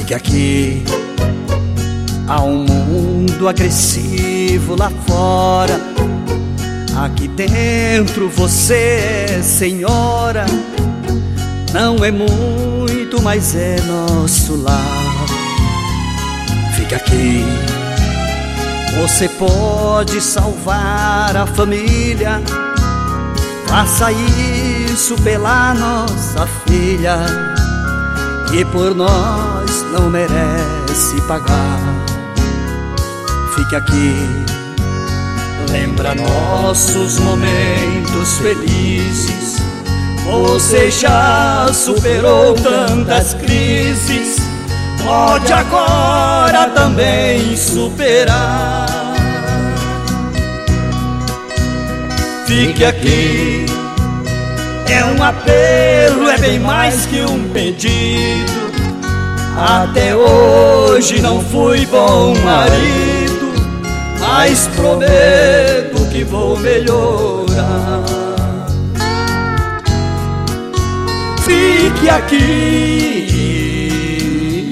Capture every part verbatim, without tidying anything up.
Fique aqui, há um mundo agressivo lá fora. Aqui dentro você é senhora. Não é muito, mas é nosso lar. Fique aqui, você pode salvar a família. Faça isso pela nossa filha, que por nós não merece pagar. Fique aqui, lembra nossos momentos felizes. Você já superou tantas crises, pode agora também superar. Fique aqui, é um apelo, é bem mais que um pedido. Até hoje não fui bom marido, mas prometo que vou melhorar. Fique aqui,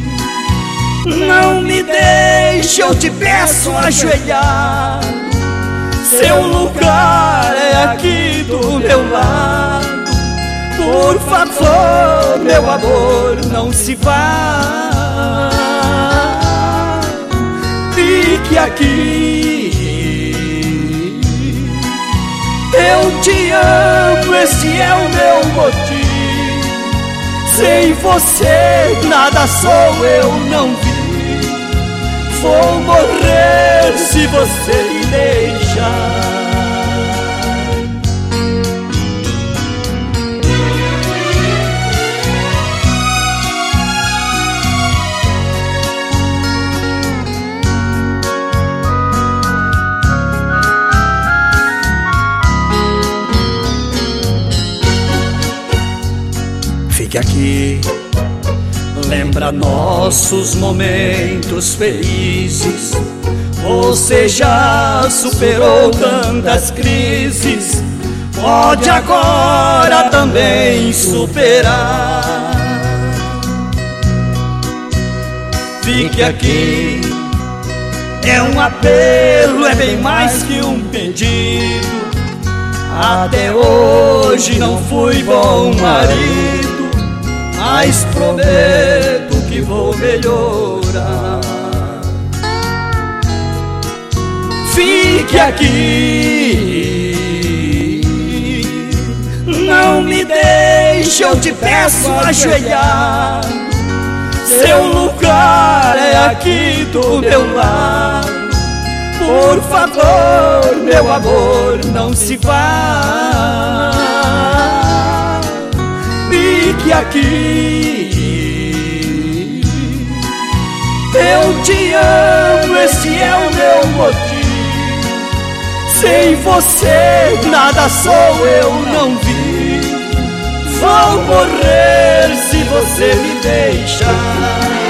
não me deixe, eu te peço ajoelhar. Seu lugar é aqui do meu lado. Por favor, meu amor, não se vá. Fique aqui, eu te amo, esse é o meu motivo. Sem você nada sou, eu não vi. Vou morrer se você me deixar. Fique aqui, lembra nossos momentos felizes. Você já superou tantas crises, pode agora também superar. Fique aqui, é um apelo, é bem mais que um pedido. Até hoje não fui bom marido, mas prometo que vou melhorar. Fique aqui, não me deixe, eu te peço ajoelhar. Seu lugar é aqui do meu lado. Por favor, meu amor, não se vá. Fique aqui, eu te amo, esse é o meu motivo. Sem você nada sou, eu não vi. Vou morrer se você me deixar.